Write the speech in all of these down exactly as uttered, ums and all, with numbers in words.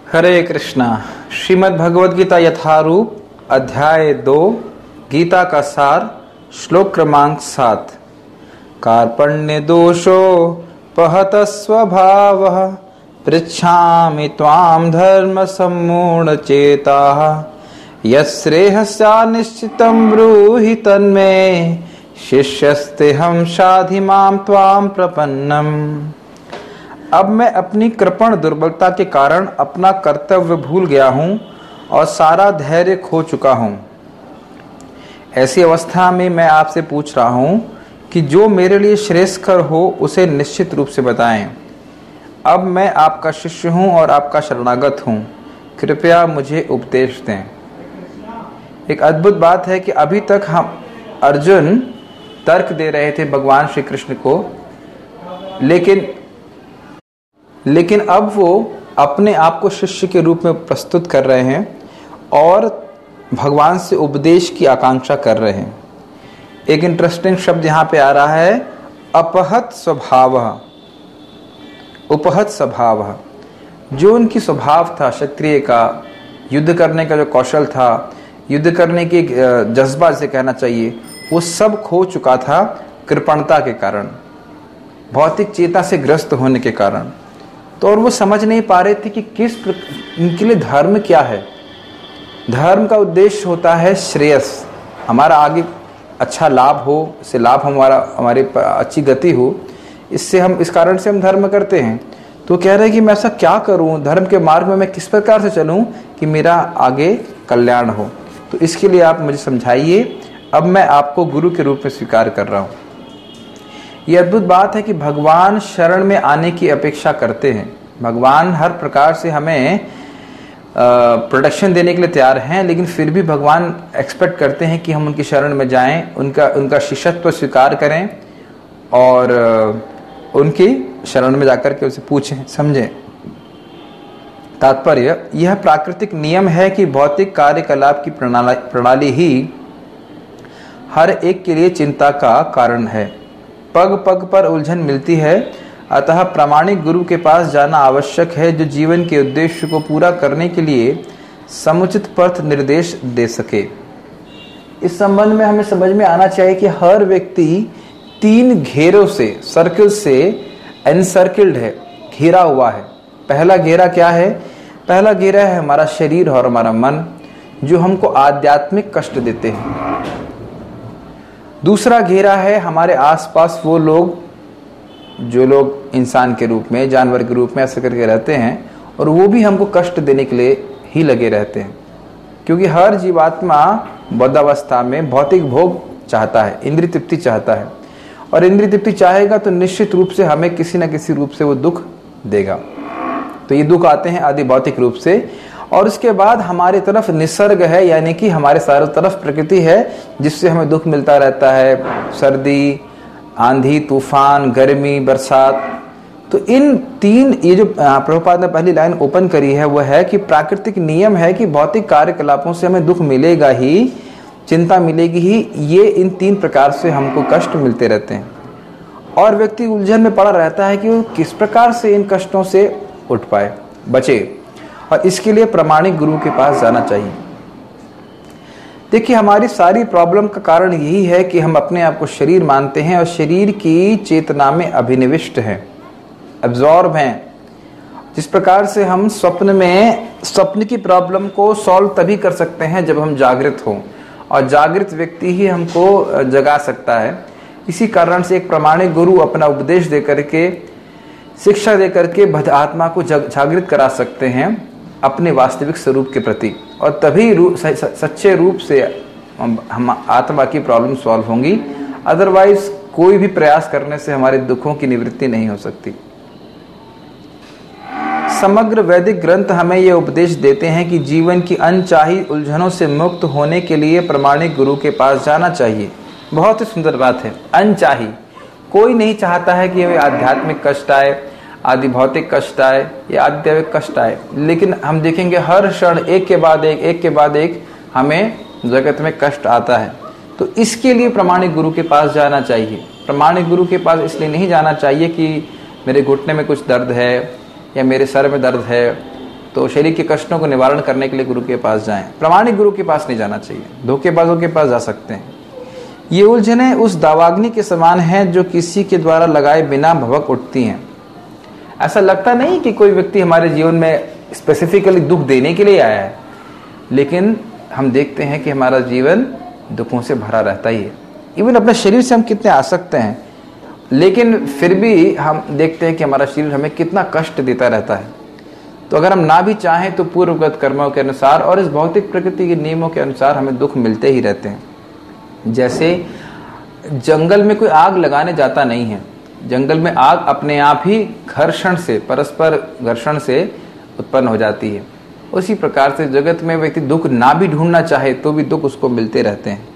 हरे कृष्णा। श्रीमद् भगवद गीता यथारूप अध्याय दो, गीता का सार, श्लोक क्रमांक सात। कार्पण्य दोषो पहत स्वभावः पृच्छामि त्वां धर्म सम्मूढ़ चेताः यश्रेयस्या निश्चितं ब्रूहि तन्मे शिष्यस्तेहं शाधि मां त्वां प्रपन्नम्। अब मैं अपनी कृपण दुर्बलता के कारण अपना कर्तव्य भूल गया हूं और सारा धैर्य खो चुका हूं। ऐसी अवस्था में मैं आपसे पूछ रहा हूं कि जो मेरे लिए श्रेयस्कर हो उसे निश्चित रूप से बताएं। अब मैं आपका शिष्य हूं और आपका शरणागत हूं, कृपया मुझे उपदेश दें। एक अद्भुत बात है कि अभी तक हम अर्जुन तर्क दे रहे थे भगवान श्री कृष्ण को, लेकिन लेकिन अब वो अपने आप को शिष्य के रूप में प्रस्तुत कर रहे हैं और भगवान से उपदेश की आकांक्षा कर रहे हैं। एक इंटरेस्टिंग शब्द यहाँ पे आ रहा है, अपहत स्वभावः। उपहत स्वभावः, जो उनकी स्वभाव था क्षत्रिय का, युद्ध करने का जो कौशल था, युद्ध करने की जज्बा से कहना चाहिए, वो सब खो चुका था कृपणता के कारण, भौतिक चेता से ग्रस्त होने के कारण। तो और वो समझ नहीं पा रहे थे कि किस इनके लिए धर्म क्या है। धर्म का उद्देश्य होता है श्रेयस, हमारा आगे अच्छा लाभ हो, इससे लाभ हमारा हमारी अच्छी गति हो, इससे हम इस कारण से हम धर्म करते हैं। तो कह रहे हैं कि मैं ऐसा क्या करूं, धर्म के मार्ग में मैं किस प्रकार से चलूं कि मेरा आगे कल्याण हो। तो इसके लिए आप मुझे समझाइए। अब मैं आपको गुरु के रूप में स्वीकार कर रहा हूं। यह अद्भुत बात है कि भगवान शरण में आने की अपेक्षा करते हैं। भगवान हर प्रकार से हमें प्रोटेक्शन देने के लिए तैयार हैं, लेकिन फिर भी भगवान एक्सपेक्ट करते हैं कि हम उनकी शरण में जाएं, उनका उनका शिष्यत्व स्वीकार करें और उनकी शरण में जाकर के उसे पूछें, समझें। तात्पर्य यह प्राकृतिक नियम है कि भौतिक कार्यकलाप की प्रणाली प्रणाली ही हर एक के लिए चिंता का कारण है। पग पग पर उलझन मिलती है, अतः प्रामाणिक गुरु के पास जाना आवश्यक है, जो जीवन के उद्देश्य को पूरा करने के लिए समुचित पथ निर्देश दे सके। इस संबंध में हमें समझ में आना चाहिए कि हर व्यक्ति तीन घेरों से, सर्किल से एनसर्किल्ड है, घेरा हुआ है। पहला घेरा क्या है? पहला घेरा है हमारा शरीर और हमारा मन, जो हमको आध्यात्मिक कष्ट देते हैं। दूसरा घेरा है हमारे आसपास वो लोग जो लोग इंसान के रूप में, जानवर के रूप में ऐसे करके रहते हैं, और वो भी हमको कष्ट देने के लिए ही लगे रहते हैं, क्योंकि हर जीवात्मा बद्धावस्था में भौतिक भोग चाहता है, इंद्रिय तृप्ति चाहता है, और इंद्रिय तृप्ति चाहेगा तो निश्चित रूप से हमें किसी न किसी रूप से वो दुख देगा। तो ये दुख आते हैं आदि भौतिक रूप से, और उसके बाद हमारी तरफ निसर्ग है, यानी कि हमारे चारों तरफ प्रकृति है, जिससे हमें दुख मिलता रहता है। सर्दी, आंधी, तूफान, गर्मी, बरसात। तो इन तीन, ये जो प्रभुपाद ने पहली लाइन ओपन करी है वो है कि प्राकृतिक नियम है कि भौतिक कार्यकलापों से हमें दुख मिलेगा ही, चिंता मिलेगी ही। ये इन तीन प्रकार से हमको कष्ट मिलते रहते हैं, और व्यक्ति उलझन में पड़ा रहता है कि वो किस प्रकार से इन कष्टों से उठ पाए, बचे। और इसके लिए प्रामाणिक गुरु के पास जाना चाहिए। देखिए, हमारी सारी प्रॉब्लम का कारण यही है कि हम अपने आप को शरीर मानते हैं और शरीर की चेतना में अभिनिविष्ट हैं, एब्जॉर्ब हैं। जिस प्रकार से हम स्वप्न में, स्वप्न की प्रॉब्लम को सॉल्व तभी कर सकते हैं जब हम जागृत हों, और जागृत व्यक्ति ही हमको जगा सकता है। इसी कारण से एक प्रामाणिक गुरु अपना उपदेश दे करके, शिक्षा दे करके आत्मा को जागृत करा सकते हैं अपने वास्तविक स्वरूप के प्रति, और तभी रूप, सच्चे रूप से हम आत्मा की प्रॉब्लम सॉल्व होंगी। अदरवाइज कोई भी प्रयास करने से हमारे दुखों की निवृत्ति नहीं हो सकती। समग्र वैदिक ग्रंथ हमें यह उपदेश देते हैं कि जीवन की अनचाही उलझनों से मुक्त होने के लिए प्रामाणिक गुरु के पास जाना चाहिए। बहुत ही सुंदर बात है, अनचाही। कोई नहीं चाहता है कि हमें आध्यात्मिक कष्ट आए, आदि भौतिक कष्ट आए या आदि दैविक कष्ट आए, लेकिन हम देखेंगे हर क्षण एक के बाद एक एक के बाद एक हमें जगत में कष्ट आता है। तो इसके लिए प्रामाणिक गुरु के पास जाना चाहिए। प्रामाणिक गुरु के पास इसलिए नहीं जाना चाहिए कि मेरे घुटने में कुछ दर्द है या मेरे सर में दर्द है तो शरीर के कष्टों को निवारण करने के लिए गुरु के पास जाएं। प्रामाणिक गुरु के पास नहीं जाना चाहिए, धोखेबाजों के पास जा सकते हैं। ये उलझने उस दावाग्नि के समान हैं जो किसी के द्वारा लगाए बिना भभक उठती हैं। ऐसा लगता नहीं कि कोई व्यक्ति हमारे जीवन में स्पेसिफिकली दुख देने के लिए आया है, लेकिन हम देखते हैं कि हमारा जीवन दुखों से भरा रहता ही है। इवन अपने शरीर से हम कितने आसक्त हैं, लेकिन फिर भी हम देखते हैं कि हमारा शरीर हमें कितना कष्ट देता रहता है। तो अगर हम ना भी चाहें तो पूर्वगत कर्मों के अनुसार और इस भौतिक प्रकृति के नियमों के अनुसार हमें दुख मिलते ही रहते हैं। जैसे जंगल में कोई आग लगाने जाता नहीं है, जंगल में आग अपने आप ही घर्षण से, परस्पर घर्षण से उत्पन्न हो जाती है। उसी प्रकार से जगत में व्यक्ति दुख ना भी ढूंढना चाहे तो भी दुख उसको मिलते रहते हैं।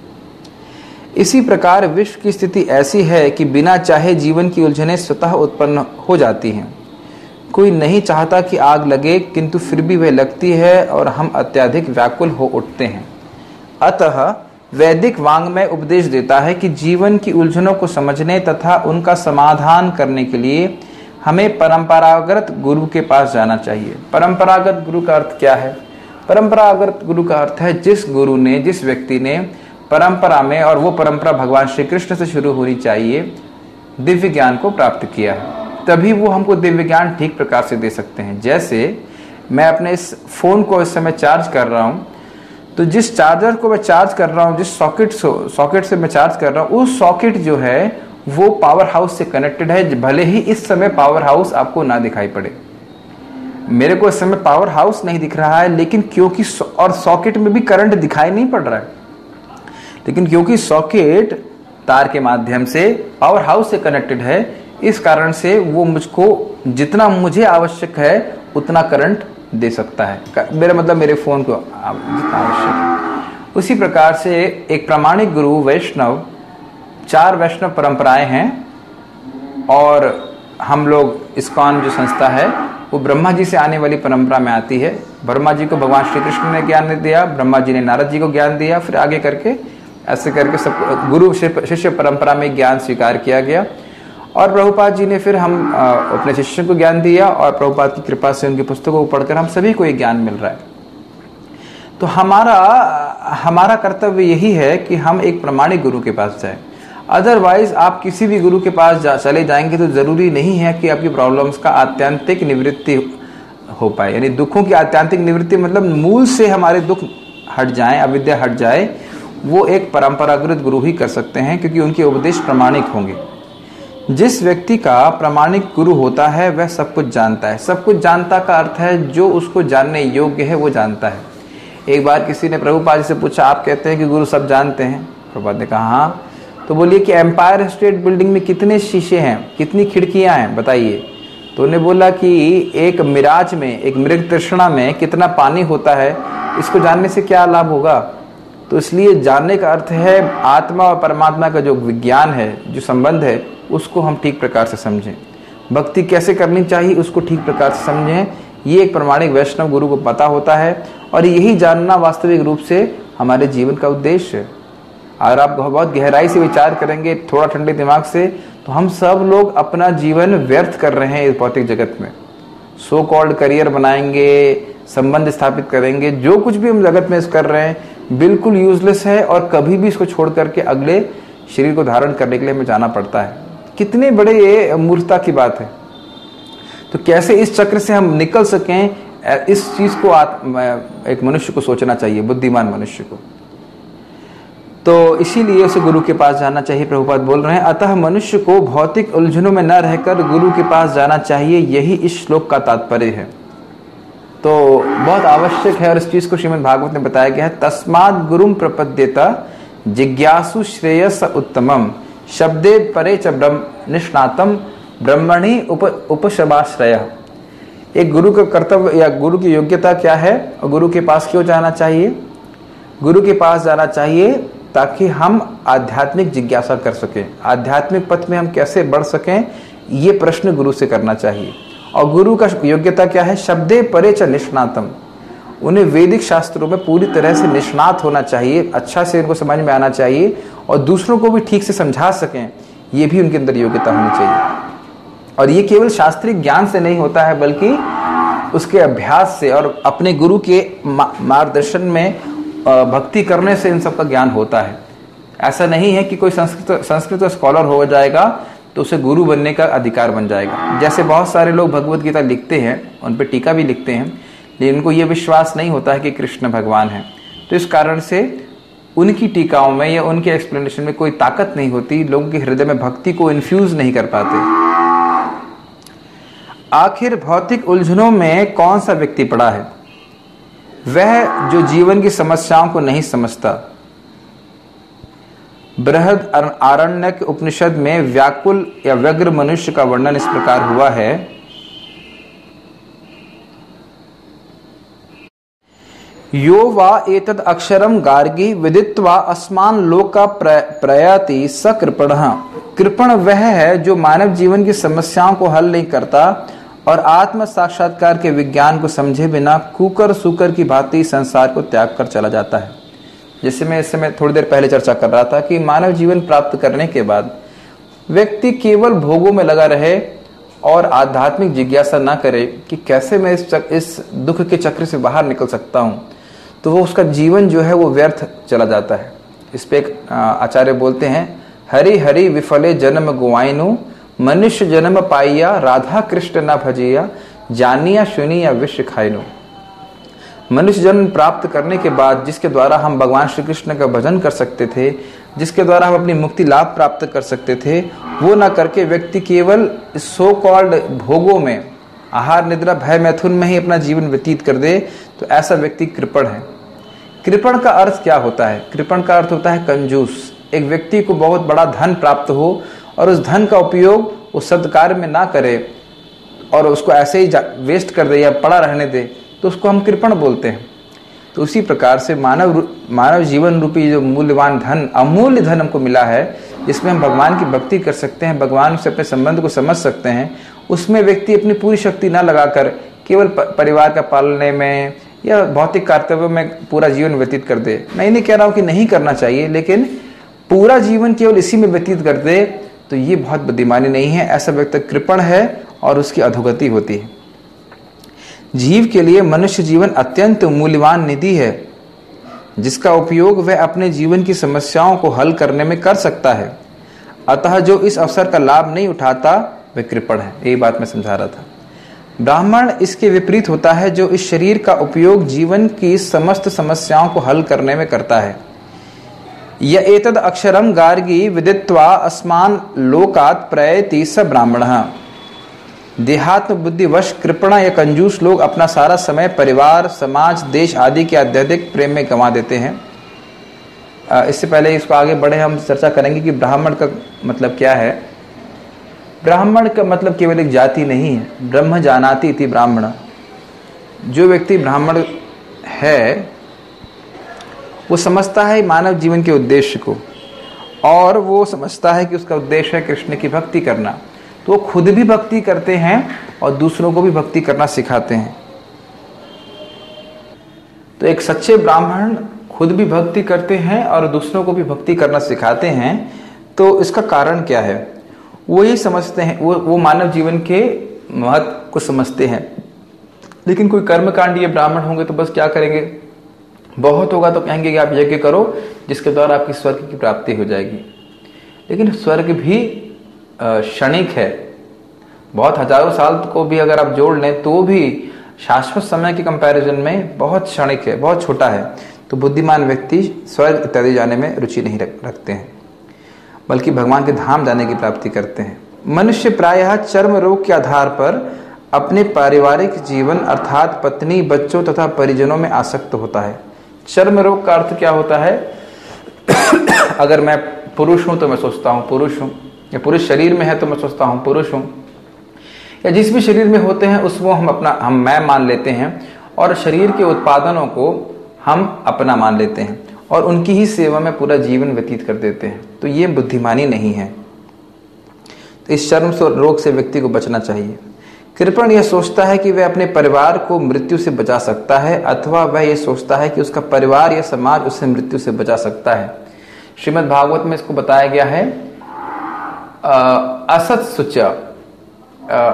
इसी प्रकार विश्व की स्थिति ऐसी है कि बिना चाहे जीवन की उलझनें स्वतः उत्पन्न हो जाती हैं। कोई नहीं चाहता कि आग लगे, किंतु फिर भी वह लगती है और हम अत्यधिक व्याकुल हो उठते हैं। अतः वैदिक वाङ्मय उपदेश देता है कि जीवन की उलझनों को समझने तथा उनका समाधान करने के लिए हमें परंपरागत गुरु के पास जाना चाहिए। परंपरागत गुरु का अर्थ क्या है? परंपरागत गुरु का अर्थ है जिस गुरु ने, जिस व्यक्ति ने परंपरा में, और वो परंपरा भगवान श्री कृष्ण से शुरू होनी चाहिए, दिव्य ज्ञान को प्राप्त किया है, तभी वो हमको दिव्य ज्ञान ठीक प्रकार से दे सकते हैं। जैसे मैं अपने इस फोन को इस समय चार्ज कर रहा हूँ, तो जिस चार्जर को मैं चार्ज कर रहा हूँ, जिस सॉकेट सॉकेट से मैं चार्ज कर रहा हूँ, उस सॉकेट जो है वो पावर हाउस से कनेक्टेड है। भले ही इस समय पावर हाउस आपको ना दिखाई पड़े, मेरे को इस समय पावर हाउस नहीं दिख रहा है, लेकिन क्योंकि और सॉकेट में भी करंट दिखाई नहीं पड़ रहा है, लेकिन क्योंकि सॉकेट तार के माध्यम से पावर हाउस से कनेक्टेड है, इस कारण से वो मुझको जितना मुझे आवश्यक है उतना करंट दे सकता है। मेरा मतलब मेरे फोन को जितना आवश्यक है। उसी प्रकार से एक प्रामाणिक गुरु वैष्णव, चार वैष्णव परंपराएं हैं, और हम लोग इस्कॉन जो संस्था है वो ब्रह्मा जी से आने वाली परंपरा में आती है। ब्रह्मा जी को भगवान श्री कृष्ण ने ज्ञान दिया, ब्रह्मा जी ने नारद जी को ज्ञान दिया, फिर आगे करके ऐसे करके सब गुरु शिष्य परंपरा में ज्ञान स्वीकार किया गया। और प्रभुपाद जी ने फिर हम अपने शिष्य को ज्ञान दिया, और प्रभुपाद की कृपा से उनकी पुस्तकों को पढ़कर हम सभी को ये ज्ञान मिल रहा है। तो हमारा हमारा कर्तव्य यही है कि हम एक प्रामाणिक गुरु के पास जाएं। अदरवाइज आप किसी भी गुरु के पास जा, चले जाएंगे तो जरूरी नहीं है कि आपकी प्रॉब्लम्स का आत्यंतिक निवृत्ति हो पाए। यानी दुखों की आत्यंतिक निवृत्ति मतलब मूल से हमारे दुख हट जाएं, अविद्या हट जाए, वो एक परंपरागत गुरु ही कर सकते हैं, क्योंकि उनके उपदेश प्रामाणिक होंगे। जिस व्यक्ति का प्रामाणिक गुरु होता है वह सब कुछ जानता है। सब कुछ जानता का अर्थ है जो उसको जानने योग्य है वो जानता है। एक बार किसी ने प्रभुपाद जी से पूछा, आप कहते हैं कि गुरु सब जानते हैं? प्रभुपाद ने कहा हाँ। तो बोलिए कि एम्पायर स्टेट बिल्डिंग में कितने शीशे हैं, कितनी खिड़कियां हैं, बताइए। तो उन्हें बोला कि एक मिराज में, एक मृग तृष्णा में कितना पानी होता है, इसको जानने से क्या लाभ होगा? तो इसलिए जानने का अर्थ है आत्मा और परमात्मा का जो विज्ञान है, जो संबंध है, उसको हम ठीक प्रकार से समझें। भक्ति कैसे करनी चाहिए उसको ठीक प्रकार से समझें। ये एक प्रामाणिक वैष्णव गुरु को पता होता है, और यही जानना वास्तविक रूप से हमारे जीवन का उद्देश्य है। अगर आप बहुत गहराई से विचार करेंगे, थोड़ा ठंडे दिमाग से, तो हम सब लोग अपना जीवन व्यर्थ कर रहे हैं इस भौतिक जगत में। सो कॉल्ड करियर बनाएंगे, संबंध स्थापित करेंगे, जो कुछ भी हम जगत में कर रहे हैं बिल्कुल यूजलेस है, और कभी भी इसको छोड़ करके अगले शरीर को धारण करने के लिए हमें जाना पड़ता है। कितने बड़े ये मूर्खता की बात है। तो कैसे इस चक्र से हम निकल सकें, इस चीज को एक मनुष्य को सोचना चाहिए, बुद्धिमान मनुष्य को। तो इसीलिए उसे गुरु के पास जाना चाहिए। प्रभुपाद बोल रहे हैं, अतः मनुष्य को भौतिक उलझनों में न रहकर गुरु के पास जाना चाहिए, यही इस श्लोक का तात्पर्य है। तो बहुत आवश्यक है, और इस चीज को श्रीमद् भागवत में बताया गया है। तस्मात् गुरुम प्रपद्येत जिज्ञासु श्रेयस उत्तमम शब्दे परे च ब्रह्म निष्णातम ब्रह्मणि उप उपशमाश्रय। एक गुरु का कर्तव्य या गुरु की योग्यता क्या है, और गुरु के पास क्यों जाना चाहिए? गुरु के पास जाना चाहिए ताकि हम आध्यात्मिक जिज्ञासा कर सकें, आध्यात्मिक पथ में हम कैसे बढ़ सकें, ये प्रश्न गुरु से करना चाहिए। और गुरु का योग्यता क्या है? शब्दे परे च निष्णातम, उन्हें वैदिक शास्त्रों में पूरी तरह से निष्णात होना चाहिए, अच्छा से इनको समझ में आना चाहिए, और दूसरों को भी ठीक से समझा सकें, ये भी उनके अंदर योग्यता होनी चाहिए। और ये केवल शास्त्रीय ज्ञान से नहीं होता है, बल्कि उसके अभ्यास से और अपने गुरु के मार्गदर्शन में भक्ति करने से इन सब का ज्ञान होता है। ऐसा नहीं है कि कोई संस्कृत संस्कृत स्कॉलर हो जाएगा तो उसे गुरु बनने का अधिकार बन जाएगा। जैसे बहुत सारे लोग भगवत गीता लिखते हैं, उन पर टीका भी लिखते हैं, लेकिन उनको ये विश्वास नहीं होता है कि कृष्ण भगवान है। तो इस कारण से उनकी टीकाओं में या उनके एक्सप्लेनेशन में कोई ताकत नहीं होती, लोगों के हृदय में भक्ति को इन्फ्यूज नहीं कर पाते। आखिर भौतिक उलझनों में कौन सा व्यक्ति पड़ा है? वह जो जीवन की समस्याओं को नहीं समझता। बृहद आरण्यक उपनिषद में व्याकुल या व्यग्र मनुष्य का वर्णन इस प्रकार हुआ है। यो वा एतद अक्षरम गार्गी विदित्वा अस्मान लोका प्रयाति स कृपणः। कृपण वह है जो मानव जीवन की समस्याओं को हल नहीं करता और आत्म साक्षात्कार के विज्ञान को समझे बिना कुकर सुकर की भांति संसार को त्याग कर चला जाता है। जैसे मैं इस समय थोड़ी देर पहले चर्चा कर रहा था कि मानव जीवन प्राप्त करने के बाद व्यक्ति केवल भोगों में लगा रहे और आध्यात्मिक जिज्ञासा ना करे कि कैसे मैं इस चक, इस दुख के चक्र से बाहर निकल सकता हूं, तो वो उसका जीवन जो है वो व्यर्थ चला जाता है। इस पे एक आचार्य बोलते हैं, हरि हरि विफले जन्म गुआइनु मनुष्य जन्म पाइया राधा कृष्ण न भजिया जानिया सुनिया विश्व खाइनु। मनुष्य जन्म प्राप्त करने के बाद जिसके द्वारा हम भगवान श्री कृष्ण का भजन कर सकते थे, जिसके द्वारा हम अपनी मुक्ति लाभ प्राप्त कर सकते थे, वो ना करके व्यक्ति केवल सो कॉल्ड भोगों में, आहार निद्रा भय मैथुन में ही अपना जीवन व्यतीत कर दे, तो ऐसा व्यक्ति कृपण है। कृपण का अर्थ क्या होता है? कृपण का अर्थ होता है कंजूस। एक व्यक्ति को बहुत बड़ा धन प्राप्त हो और उस धन का उपयोग वो सदकार्य में ना करे और उसको ऐसे ही वेस्ट कर दे या पड़ा रहने दे, तो उसको हम कृपण बोलते हैं। तो उसी प्रकार से मानव मानव जीवन रूपी जो मूल्यवान धन, अमूल्य धन हमको मिला है, जिसमें हम भगवान की भक्ति कर सकते हैं, भगवान से अपने संबंध को समझ सकते हैं, उसमें व्यक्ति अपनी पूरी शक्ति न लगाकर केवल परिवार का पालने में या भौतिक कर्तव्यों में पूरा जीवन व्यतीत कर दे। मैं नहीं कह रहा हूँ कि नहीं करना चाहिए, लेकिन पूरा जीवन केवल इसी में व्यतीत कर दे तो ये बहुत बुद्धिमानी नहीं है। ऐसा व्यक्ति कृपण है और उसकी अधोगति होती है। जीव के लिए मनुष्य जीवन अत्यंत मूल्यवान निधि है, जिसका उपयोग वह अपने जीवन की समस्याओं को हल करने में कर सकता है। अतः जो इस अवसर का लाभ नहीं उठाता वह कृपण है। यही बात मैं समझा रहा था। ब्राह्मण इसके विपरीत होता है, जो इस शरीर का उपयोग जीवन की समस्त समस्याओं को हल करने में करता है। य एतद अक्षरम गार्गी विदित्वा अस्मान लोकात् प्रयति स ब्राह्मणः। देहात्म बुद्धिवश कृपण या कंजूस लोग अपना सारा समय परिवार, समाज, देश आदि के अत्यधिक प्रेम में गंवा देते हैं। इससे पहले इसको आगे बढ़े हम चर्चा करेंगे कि ब्राह्मण का मतलब क्या है। ब्राह्मण का मतलब केवल एक जाति नहीं है। ब्रह्म जानाति इति ब्राह्मण। जो व्यक्ति ब्राह्मण है वो समझता है मानव जीवन के उद्देश्य को, और वो समझता है कि उसका उद्देश्य है कृष्ण की भक्ति करना। तो वो खुद भी भक्ति करते हैं और दूसरों को भी भक्ति करना सिखाते हैं। तो एक सच्चे ब्राह्मण खुद भी भक्ति करते हैं और दूसरों को भी भक्ति करना सिखाते हैं। तो इसका कारण क्या है? वो ये समझते हैं, वो वो मानव जीवन के महत्व को समझते हैं। लेकिन कोई कर्मकांडीय ब्राह्मण होंगे तो बस क्या करेंगे, बहुत होगा तो कहेंगे कि आप यज्ञ करो जिसके द्वारा आपकी स्वर्ग की प्राप्ति हो जाएगी। लेकिन स्वर्ग भी क्षणिक है। बहुत हजारों साल को भी अगर आप जोड़ लें तो भी शाश्वत समय के कंपैरिजन में बहुत क्षणिक है, बहुत छोटा है। तो बुद्धिमान व्यक्ति स्वर्ग इत्यादि जाने में रुचि नहीं रखते हैं, बल्कि भगवान के धाम जाने की प्राप्ति करते हैं। मनुष्य प्रायः चर्म रोग के आधार पर अपने पारिवारिक जीवन अर्थात पत्नी, बच्चों तथा परिजनों में आसक्त होता है। चर्म रोग का अर्थ क्या होता है? अगर मैं पुरुष हूं तो मैं सोचता हूं पुरुष हूं, या पुरुष शरीर में है तो मैं सोचता हूं पुरुष हूं, या जिस भी शरीर में होते हैं उसको हम अपना हम मैं मान लेते हैं और शरीर के उत्पादनों को हम अपना मान लेते हैं और उनकी ही सेवा में पूरा जीवन व्यतीत कर देते हैं। तो ये बुद्धिमानी नहीं है। तो इस चर्म रोग से व्यक्ति को बचना चाहिए। कृपण यह सोचता है कि वह अपने परिवार को मृत्यु से बचा सकता है, अथवा वह यह सोचता है कि उसका परिवार या समाज उसे मृत्यु से बचा सकता है। श्रीमद् भागवत में इसको बताया गया है, असत सुच,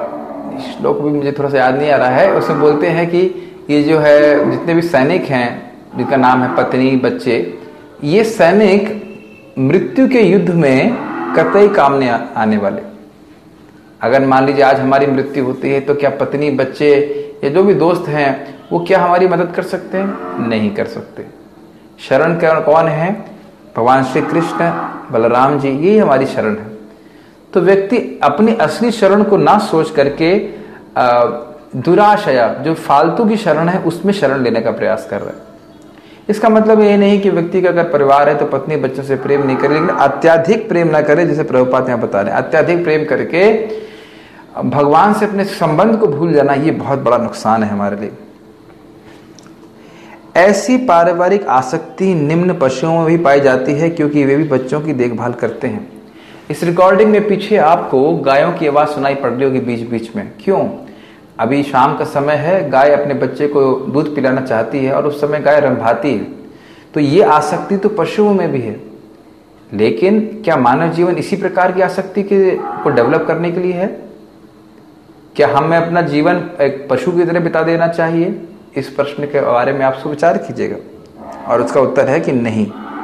श्लोक भी मुझे थोड़ा सा याद नहीं आ रहा है, उसमें बोलते हैं कि ये जो है जितने भी सैनिक हैं जिनका नाम है पत्नी बच्चे, ये सैनिक मृत्यु के युद्ध में कतई काम नहीं आने वाले। अगर मान लीजिए आज हमारी मृत्यु होती है तो क्या पत्नी बच्चे या जो भी दोस्त हैं वो क्या हमारी मदद कर सकते हैं? नहीं कर सकते। शरण कौन है? भगवान श्री कृष्ण बलराम जी, यही हमारी शरण है। तो व्यक्ति अपनी असली शरण को ना सोच करके दुराशया, जो फालतू की शरण है, उसमें शरण लेने का प्रयास कर रहा है। इसका मतलब ये नहीं कि व्यक्ति का अगर परिवार है तो पत्नी बच्चों से प्रेम नहीं करे, लेकिन अत्याधिक प्रेम ना करे, जैसे प्रभुपाद यहाँ बता रहे हैं। अत्याधिक प्रेम करके भगवान से अपने संबंध को भूल जाना, ये बहुत बड़ा नुकसान है हमारे लिए। ऐसी पारिवारिक आसक्ति निम्न पशुओं में भी पाई जाती है क्योंकि वे भी बच्चों की देखभाल करते हैं। इस रिकॉर्डिंग में पीछे आपको गायों की आवाज सुनाई पड़ रही होगी बीच बीच में। क्यों? अभी शाम का समय है, गाय अपने बच्चे को दूध पिलाना चाहती है और उस समय गाय रंभाती है। तो ये आसक्ति तो पशुओं में भी है, लेकिन क्या मानव जीवन इसी प्रकार की आसक्ति के को डेवलप करने के लिए है? क्या हमें अपना जीवन एक पशु की तरह बिता देना चाहिए? इस प्रश्न के बारे में आप विचार कीजिएगा, और उसका उत्तर है कि नहीं।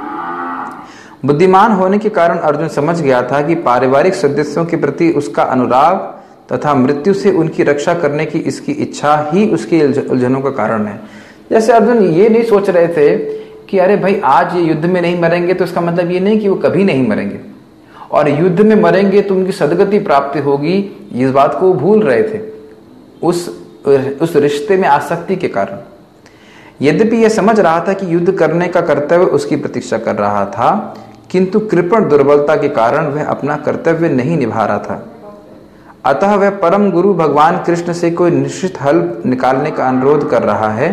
बुद्धिमान होने के कारण अर्जुन समझ गया था कि पारिवारिक सदस्यों के प्रति उसका अनुराग तथा मृत्यु से उनकी रक्षा करने की इसकी इच्छा ही उसकी उलझनों का कारण है। जैसे अर्जुन ये नहीं सोच रहे थे कि अरे भाई आज ये युद्ध में नहीं मरेंगे तो इसका मतलब ये नहीं कि वो कभी नहीं मरेंगे, और युद्ध में मरेंगे तो उनकी सदगति प्राप्ति होगी, इस बात को भूल रहे थे उस उस रिश्ते में आसक्ति के कारण। यद्यपि यह समझ रहा था कि युद्ध करने का कर्तव्य उसकी प्रतीक्षा कर रहा था, किंतु कृपण दुर्बलता के कारण वह अपना कर्तव्य नहीं निभा रहा था। अतः वह परम गुरु भगवान कृष्ण से कोई निश्चित हल निकालने का अनुरोध कर रहा है।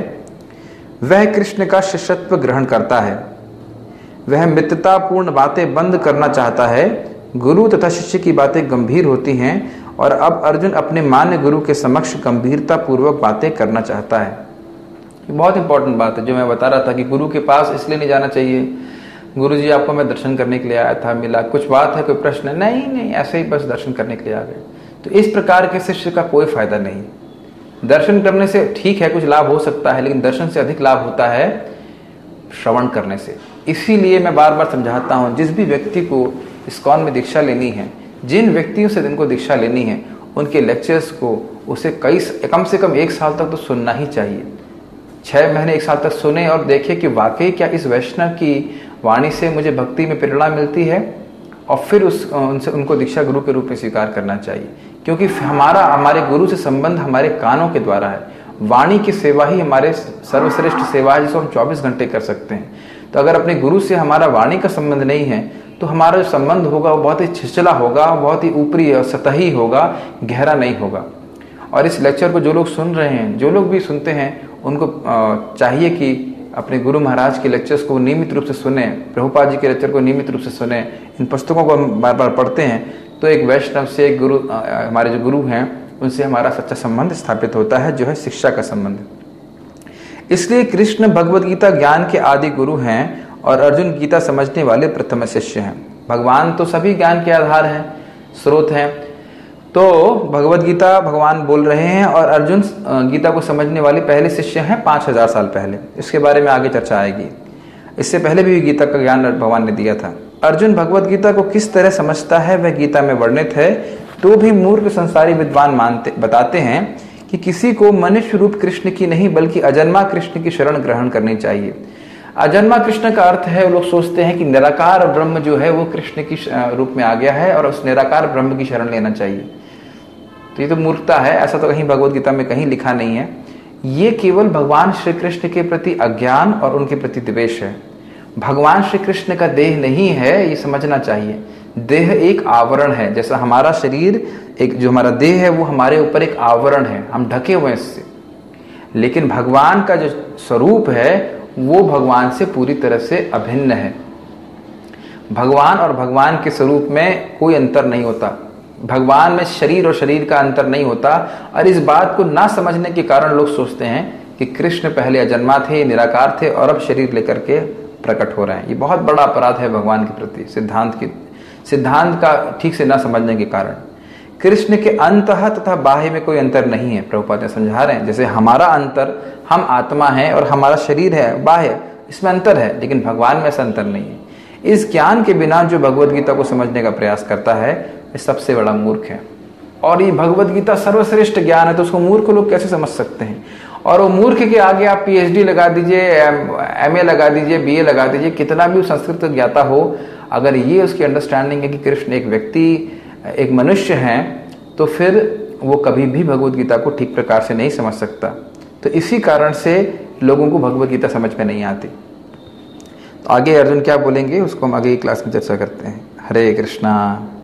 वह कृष्ण का शिष्यत्व ग्रहण करता है। वह मित्रतापूर्ण बातें बंद करना चाहता है। गुरु तथा शिष्य की बातें गंभीर होती हैं और अब अर्जुन अपने मान्य गुरु के समक्ष गंभीरता पूर्वक बातें करना चाहता है। ये बहुत इंपॉर्टेंट बात है जो मैं बता रहा था कि गुरु के पास इसलिए नहीं जाना चाहिए, गुरु जी आपको मैं दर्शन करने के लिए आया था, मिला, कुछ बात है, कोई प्रश्न है, नहीं नहीं ऐसे ही बस दर्शन करने के लिए आ गए। तो इस प्रकार के शिष्य का कोई फायदा नहीं। दर्शन करने से ठीक है कुछ लाभ हो सकता है, लेकिन दर्शन से अधिक लाभ होता है श्रवण करने से। इसीलिए मैं बार बार समझाता हूँ, जिस भी व्यक्ति को इस्कॉन में दीक्षा लेनी है, जिन व्यक्तियों से जिनको दीक्षा लेनी है, उनके लेक्चर्स को उसे कई कम से कम एक साल तक तो सुनना ही चाहिए। छह महीने एक साल तक सुने और देखे कि वाकई क्या इस वैष्णव की वाणी से मुझे भक्ति में प्रेरणा मिलती है, और फिर उस उनसे उनको दीक्षा गुरु के रूप में स्वीकार करना चाहिए। क्योंकि हमारा हमारे गुरु से संबंध हमारे कानों के द्वारा है। वाणी की सेवा ही हमारे सर्वश्रेष्ठ सेवा है जिसको हम चौबीस घंटे कर सकते हैं। तो अगर अपने गुरु से हमारा वाणी का संबंध नहीं है तो हमारा जो संबंध होगा वो बहुत ही छिछला होगा, बहुत ही ऊपरी और सतही होगा, गहरा नहीं होगा। और इस लेक्चर को जो लोग सुन रहे हैं, जो लोग भी सुनते हैं, उनको चाहिए कि अपने गुरु महाराज के लेक्चर्स को नियमित रूप से सुने, प्रभुपाद जी के लेक्चर को नियमित रूप से सुने। इन पुस्तकों को हम बार बार पढ़ते हैं तो एक वैष्णव से, एक गुरु, हमारे जो गुरु हैं उनसे हमारा सच्चा संबंध स्थापित होता है, जो है शिक्षा का संबंध। इसलिए कृष्ण भगवद गीता ज्ञान के आदि गुरु हैं और अर्जुन गीता समझने वाले प्रथम शिष्य हैं। भगवान तो सभी ज्ञान के आधार हैं, स्रोत हैं। तो भगवद गीता भगवान बोल रहे हैं और अर्जुन गीता को समझने वाले पहले शिष्य हैं पांच हजार साल पहले। इसके बारे में आगे चर्चा आएगी। इससे पहले भी गीता का ज्ञान भगवान ने दिया था। अर्जुन भगवद गीता को किस तरह समझता है वह गीता में वर्णित है। तो भी मूर्ख संसारी विद्वान मानते बताते हैं कि किसी को मनुष्य रूप कृष्ण की नहीं बल्कि अजन्मा कृष्ण की शरण ग्रहण करनी चाहिए। अजन्मा कृष्ण का अर्थ है, लोग सोचते हैं कि निराकार ब्रह्म जो है वो कृष्ण की रूप में आ गया है और उस निराकार ब्रह्म की शरण लेना चाहिए। तो ये तो मूर्खता है, ऐसा तो कहीं भगवद गीता में कहीं लिखा नहीं है। ये केवल भगवान श्री कृष्ण के प्रति अज्ञान और उनके प्रति द्वेष है। भगवान श्री कृष्ण का देह नहीं है, ये समझना चाहिए। देह एक आवरण है, जैसा हमारा शरीर, एक जो हमारा देह है वो हमारे ऊपर एक आवरण है, हम ढके हुए हैं इससे। लेकिन भगवान का जो स्वरूप है वो भगवान से पूरी तरह से अभिन्न है। भगवान और भगवान के स्वरूप में कोई अंतर नहीं होता। भगवान में शरीर और शरीर का अंतर नहीं होता। और इस बात को ना समझने के कारण लोग सोचते हैं कि कृष्ण पहले अजन्मा थे, निराकार थे और अब शरीर लेकर के प्रकट हो रहे हैं। ये बहुत बड़ा अपराध है भगवान के प्रति, सिद्धांत की सिद्धांत का ठीक से ना समझने के कारण। कृष्ण के अंतः तथा बाह्य में कोई अंतर नहीं है। प्रभुपाद समझा रहे हैं, जैसे हमारा अंतर, हम आत्मा हैं और हमारा शरीर है बाह्य, इसमें अंतर है, लेकिन भगवान में ऐसा अंतर नहीं है। इस ज्ञान के बिना जो भगवद गीता को समझने का प्रयास करता है वह सबसे बड़ा मूर्ख है। और ये भगवद गीता सर्वश्रेष्ठ ज्ञान है, तो उसको मूर्ख लोग कैसे समझ सकते हैं? और वो मूर्ख के आगे आप पीएचडी लगा दीजिए, एमए लगा दीजिए, बीए लगा दीजिए, कितना भी संस्कृत ज्ञाता हो, अगर ये उसकी अंडरस्टैंडिंग है कि कृष्ण एक व्यक्ति, एक मनुष्य है, तो फिर वो कभी भी भगवद गीता को ठीक प्रकार से नहीं समझ सकता। तो इसी कारण से लोगों को भगवद गीता समझ में नहीं आती। तो आगे अर्जुन क्या बोलेंगे उसको हम आगे की क्लास में चर्चा करते हैं। हरे कृष्णा।